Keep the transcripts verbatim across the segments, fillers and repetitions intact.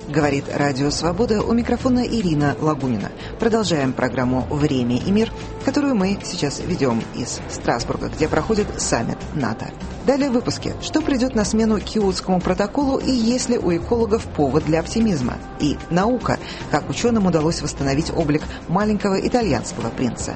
Говорит Радио Свобода, у микрофона Ирина Лагунина. Продолжаем программу «Время и мир», которую мы сейчас ведем из Страсбурга, где проходит саммит НАТО. Далее в выпуске. Что придет на смену Киотскому протоколу и есть ли у экологов повод для оптимизма? И наука. Как ученым удалось восстановить облик маленького итальянского принца.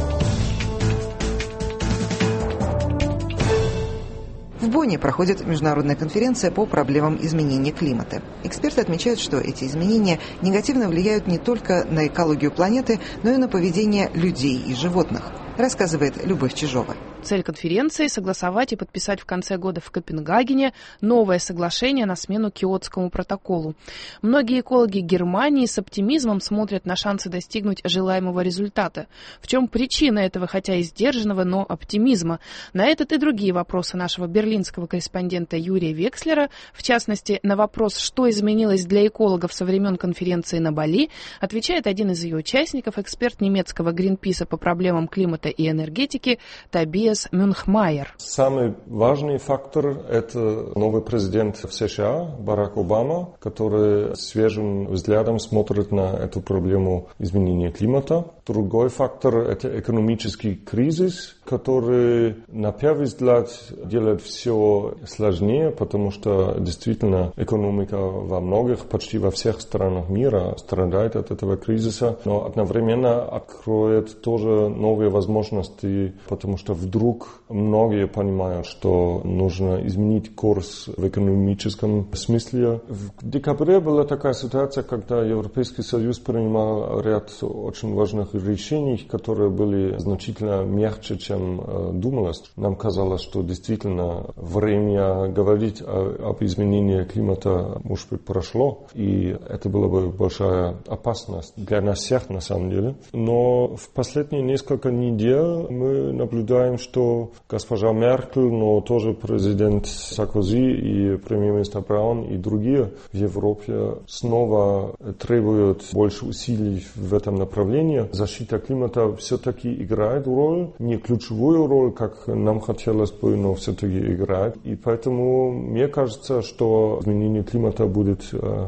В Бонне проходит международная конференция по проблемам изменения климата. Эксперты отмечают, что эти изменения негативно влияют не только на экологию планеты, но и на поведение людей и животных, рассказывает Любовь Чижова. Цель конференции – согласовать и подписать в конце года в Копенгагене новое соглашение на смену Киотскому протоколу. Многие экологи Германии с оптимизмом смотрят на шансы достигнуть желаемого результата. В чем причина этого, хотя и сдержанного, но оптимизма? На этот и другие вопросы нашего берлинского корреспондента Юрия Векслера, в частности, на вопрос, что изменилось для экологов со времен конференции на Бали, отвечает один из ее участников, эксперт немецкого Гринписа по проблемам климата и энергетики Тобиас Мюнхмайер. Самый важный фактор – это новый президент в США Барак Обама, который свежим взглядом смотрит на эту проблему изменения климата. Другой фактор – это экономический кризис, который на первый взгляд делает все сложнее, потому что действительно экономика во многих, почти во всех странах мира страдает от этого кризиса, но одновременно откроет тоже новые возможности, потому что вдруг многие понимают, что нужно изменить курс в экономическом смысле. В декабре была такая ситуация, когда Европейский Союз принимал ряд очень важных решений, которые были значительно мягче, чем э, думалось. Нам казалось, что действительно время говорить о, об изменении климата, может быть, прошло, и это была бы большая опасность для нас всех, на самом деле. Но в последние несколько недель мы наблюдаем, что госпожа Меркель, но тоже президент Саркози и премьер-министр Браун и другие в Европе снова требуют больше усилий в этом направлении. Защита климата все-таки играет роль, не ключевую роль, как нам хотелось бы, но все-таки играет. И поэтому мне кажется, что изменение климата будет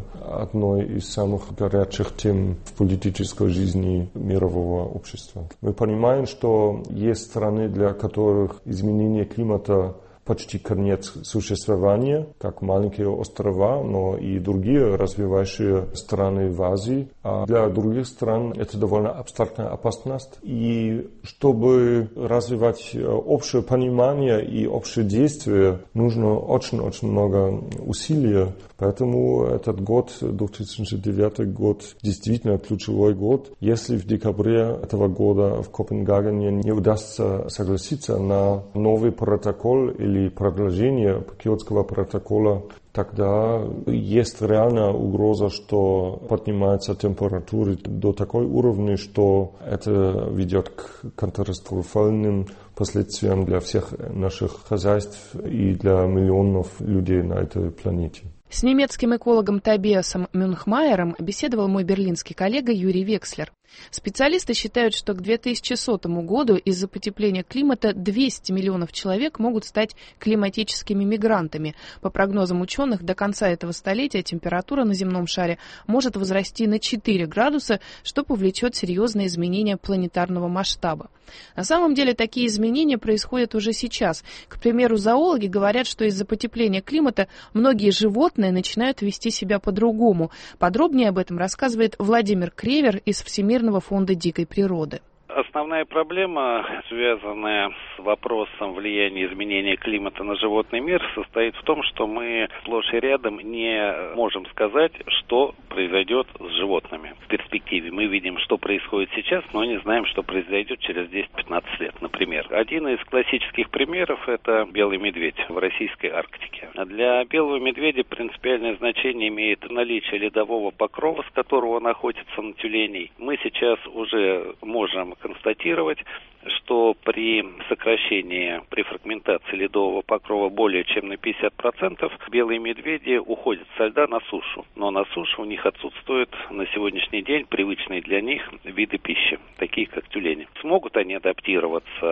одной из самых горячих тем в политической жизни мирового общества. Мы понимаем, что есть страны, для которых изменение климата почти конец существования, как маленькие острова, но и другие развивающие страны в Азии. А для других стран это довольно абстрактная опасность. И чтобы развивать общее понимание и общее действие, нужно очень-очень много усилий. Поэтому этот год, две тысячи девятый год, действительно ключевой год. Если в декабре этого года в Копенгагене не удастся согласиться на новый протокол или продолжение Киотского протокола, тогда есть реальная угроза, что поднимается температура до такой уровня, что это ведет к катастрофальным последствиям для всех наших хозяйств и для миллионов людей на этой планете. С немецким экологом Тобиасом Мюнхмайером беседовал мой берлинский коллега Юрий Векслер. Специалисты считают, что к две тысячи сотому году из-за потепления климата двести миллионов человек могут стать климатическими мигрантами. По прогнозам ученых, до конца этого столетия температура на земном шаре может возрасти на четыре градуса, что повлечет серьезные изменения планетарного масштаба. На самом деле такие изменения происходят уже сейчас. К примеру, зоологи говорят, что из-за потепления климата многие животные начинают вести себя по-другому. Подробнее об этом рассказывает Владимир Кревер из Всемирного фонда дикой природы. Основная проблема, связанная с вопросом влияния изменения климата на животный мир, состоит в том, что мы сплошь и рядом не можем сказать, что произойдет с животными в перспективе. Мы видим, что происходит сейчас, но не знаем, что произойдет через десять-пятнадцать лет, например. Один из классических примеров – это белый медведь в российской Арктике. Для белого медведя принципиальное значение имеет наличие ледового покрова, с которого он охотится на тюленей. Мы сейчас уже можем констатировать, что при сокращении, при фрагментации ледового покрова более чем на пятьдесят процентов белые медведи уходят со льда на сушу. Но на суше у них отсутствуют на сегодняшний день привычные для них виды пищи, такие как тюлени. Смогут они адаптироваться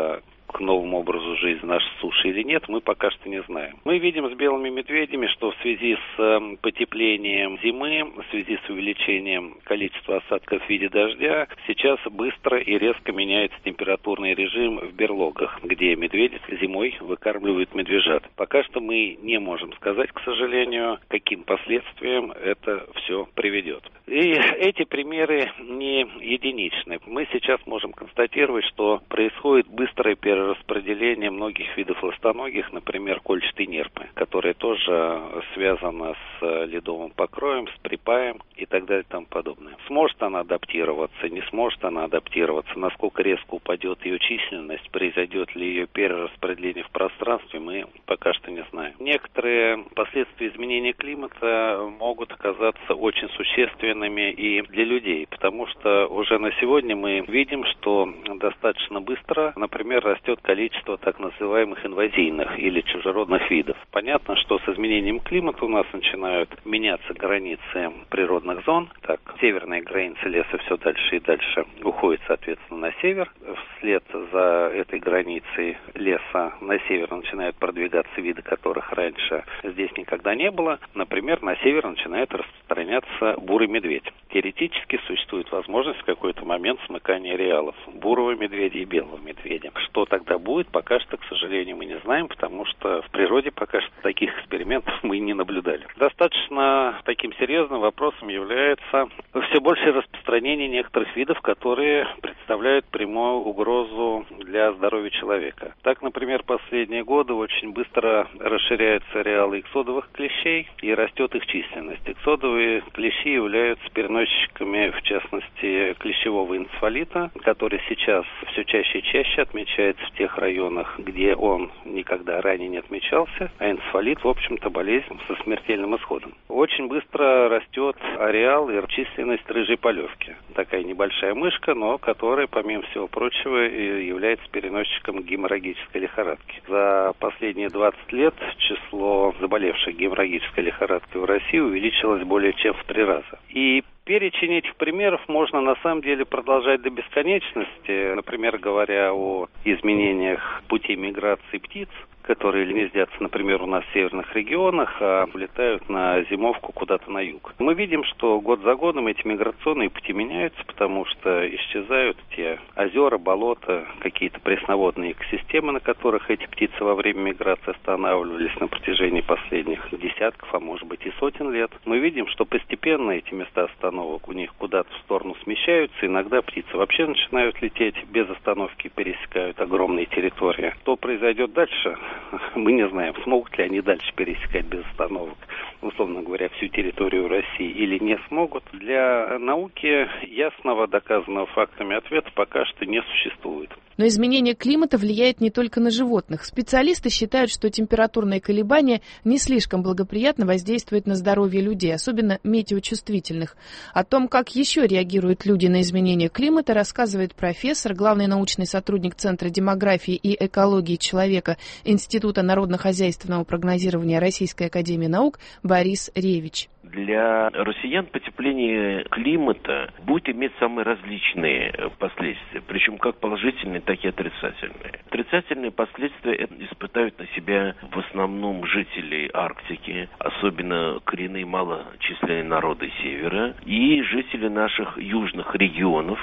к новому образу жизни нашей суши или нет, мы пока что не знаем. Мы видим с белыми медведями, что в связи с потеплением зимы, в связи с увеличением количества осадков в виде дождя, сейчас быстро и резко меняется температурный режим в берлогах, где медведи зимой выкармливают медвежат. Пока что мы не можем сказать, к сожалению, каким последствиям это все приведет. И эти примеры не единичны. Мы сейчас можем констатировать, что происходит быстрое перераспределение многих видов ластоногих, например, кольчатой нерпы, которая тоже связана с ледовым покроем, с припаем и так далее и тому подобное. Сможет она адаптироваться, не сможет она адаптироваться, насколько резко упадет ее численность, произойдет ли ее перераспределение в пространстве, мы пока что не знаем. Некоторые последствия изменения климата могут оказаться очень существенными и для людей, потому что уже на сегодня мы видим, что достаточно быстро, например, растет количество так называемых инвазийных или чужеродных видов. Понятно, что с изменением климата у нас начинают меняться границы природных зон. Так, северные границы леса все дальше и дальше уходят, соответственно, на север. Вслед за этой границей леса на север начинают продвигаться виды, которых раньше здесь никогда не было. Например, на север начинает распространяться бурый медведь. Теоретически существует возможность в какой-то момент смыкания ареалов бурого медведя и белого медведя. Что тогда будет, пока что, к сожалению, мы не знаем, потому что в природе пока что таких экспериментов мы не наблюдали. Достаточно таким серьезным вопросом является все большее распространение некоторых видов, которые представляют прямую угрозу для здоровья человека. Так, например, последние годы очень быстро расширяются ареалы иксодовых клещей и растет их численность. Иксодовые клещи являются переносчиками, в частности, клещевого энцефалита, который сейчас все чаще и чаще отмечается в тех районах, где он никогда ранее не отмечался, а энцефалит, в общем-то, болезнь со смертельным исходом. Очень быстро растет ареал и численность рыжей полевки. Такая небольшая мышка, но которая, помимо всего прочего, является переносчиком геморрагической лихорадки. За последние двадцать лет число заболевших геморрагической лихорадкой в России увеличилось более чем в три раза. И перечень этих примеров можно на самом деле продолжать до бесконечности. Например, говоря о изменениях путей миграции птиц, которые гнездятся, например, у нас в северных регионах, а улетают на зимовку куда-то на юг. Мы видим, что год за годом эти миграционные пути меняются, потому что исчезают те озера, болота, какие-то пресноводные экосистемы, на которых эти птицы во время миграции останавливались на протяжении последних десятков, а может быть и сотен лет. Мы видим, что постепенно эти места остановок у них куда-то в сторону смещаются, иногда птицы вообще начинают лететь без остановки, пересекают огромные территории. Что произойдет дальше? Мы не знаем, смогут ли они дальше пересекать без остановок, условно говоря, всю территорию России или не смогут. Для науки ясного, доказанного фактами ответа пока что не существует. Но изменение климата влияет не только на животных. Специалисты считают, что температурные колебания не слишком благоприятно воздействуют на здоровье людей, особенно метеочувствительных. О том, как еще реагируют люди на изменение климата, рассказывает профессор, главный научный сотрудник Центра демографии и экологии человека Института народно-хозяйственного прогнозирования Российской академии наук Борис Ревич. Для россиян потепление климата будет иметь самые различные последствия, причем как положительные, так и отрицательные. Отрицательные последствия испытают на себя в основном жители Арктики, особенно коренные малочисленные народы Севера, и жители наших южных регионов,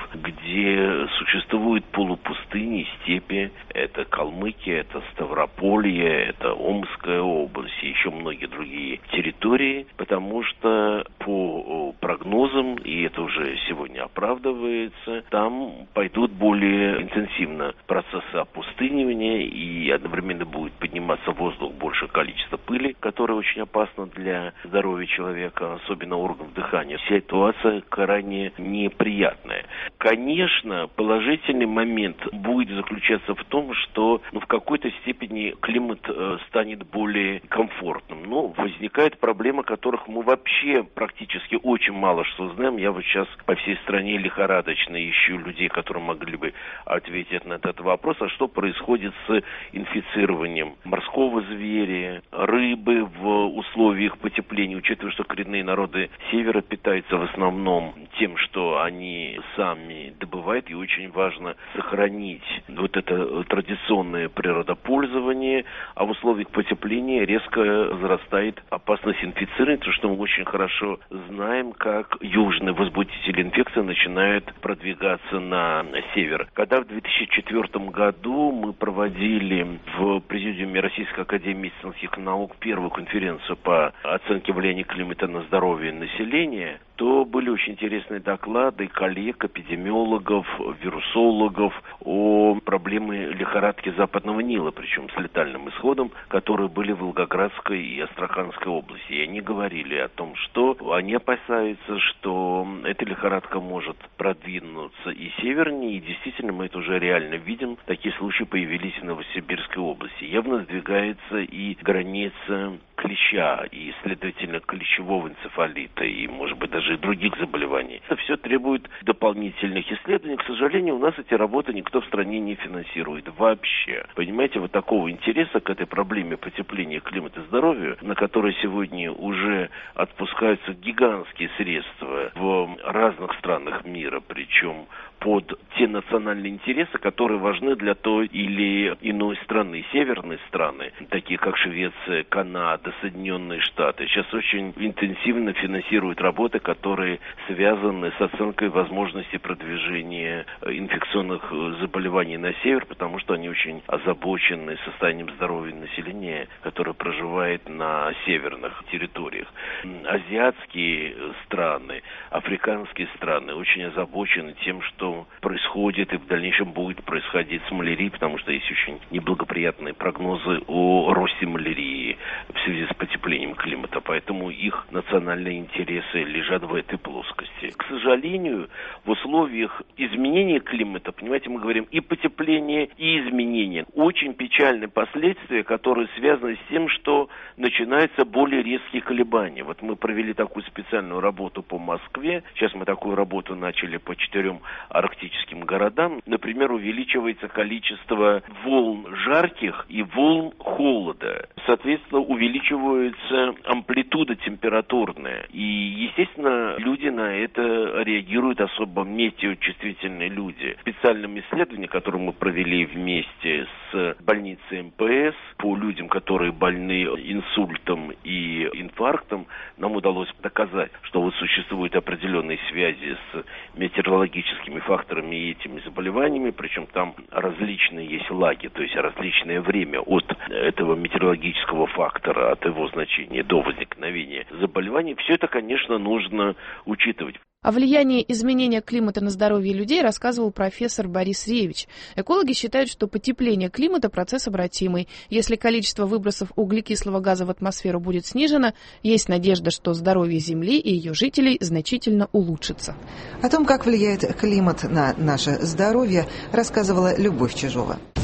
где существуют полупустыни и степи. Это Калмыкия, это Ставрополье, это Омская область и еще многие другие территории, потому что что по прогнозам, и это уже сегодня оправдывается, там пойдут более интенсивно процессы опустынивания, и одновременно будет подниматься в воздух большее количество пыли, которая очень опасна для здоровья человека, особенно органов дыхания. Ситуация крайне неприятная. Конечно, положительный момент будет заключаться в том, что ну, в какой-то степени климат э, станет более комфортным. Но возникают проблемы, которых мы вообще Вообще практически очень мало что знаем. Я вот сейчас по всей стране лихорадочно ищу людей, которые могли бы ответить на этот вопрос. А что происходит с инфицированием морского зверя, рыбы в условиях потепления, учитывая, что коренные народы Севера питаются в основном тем, что они сами добывают, и очень важно сохранить вот это традиционное природопользование, а в условиях потепления резко возрастает опасность инфицирования, потому что мы очень хорошо знаем, как южные возбудители инфекции начинают продвигаться на север. Когда в две тысячи четвёртом году мы проводили в Президиуме Российской академии медицинских наук первую конференцию по оценке влияния климата на здоровье населения, то были очень интересные доклады коллег, эпидемиологов, вирусологов о проблеме лихорадки Западного Нила, причем с летальным исходом, которые были в Волгоградской и Астраханской области. И они говорили о том, что они опасаются, что эта лихорадка может продвинуться и севернее, и действительно мы это уже реально видим. Такие случаи появились в Новосибирской области. Явно сдвигается и граница клеща, и, следовательно, клещевого энцефалита, и, может быть, даже и других заболеваний. Это все требует дополнительных исследований. К сожалению, у нас эти работы никто в стране не финансирует вообще. Понимаете, вот такого интереса к этой проблеме потепления климата и здоровья, на которой сегодня уже отпускаются гигантские средства в разных странах мира, причем под те национальные интересы, которые важны для той или иной страны. Северные страны, такие как Швеция, Канада, Соединенные Штаты, сейчас очень интенсивно финансируют работы, которые связаны с оценкой возможности продвижения инфекционных заболеваний на север, потому что они очень озабочены состоянием здоровья населения, которое проживает на северных территориях. Азиатские страны, африканские страны очень озабочены тем, что происходит и в дальнейшем будет происходить с малярией, потому что есть очень неблагоприятные прогнозы о росте малярии в связи с потеплением климата, поэтому их национальные интересы лежат в этой плоскости. К сожалению, в условиях изменения климата, понимаете, мы говорим и потепление, и изменение. Очень печальные последствия, которые связаны с тем, что начинаются более резкие колебания. Вот мы провели такую специальную работу по Москве, сейчас мы такую работу начали по четырем арктическим городам. Например, увеличивается количество волн жарких и волн холода. Соответственно, увеличивается амплитуда температурная. И, естественно, люди на это реагируют, особо метеочувствительные люди. Специальным исследованием, которое мы провели вместе с больницей эм пэ эс по людям, которые больны инсультом и инфарктом, нам удалось доказать, что вот существуют определенные связи с метеорологическими факторами и этими заболеваниями, причем там различные есть лаги, то есть различное время от этого метеорологического фактора, от его значения до возникновения заболеваний. Все это, конечно, нужно учитывать. О влиянии изменения климата на здоровье людей рассказывал профессор Борис Ревич. Экологи считают, что потепление климата – процесс обратимый. Если количество выбросов углекислого газа в атмосферу будет снижено, есть надежда, что здоровье Земли и ее жителей значительно улучшится. О том, как влияет климат на наше здоровье, рассказывала Любовь Чижова.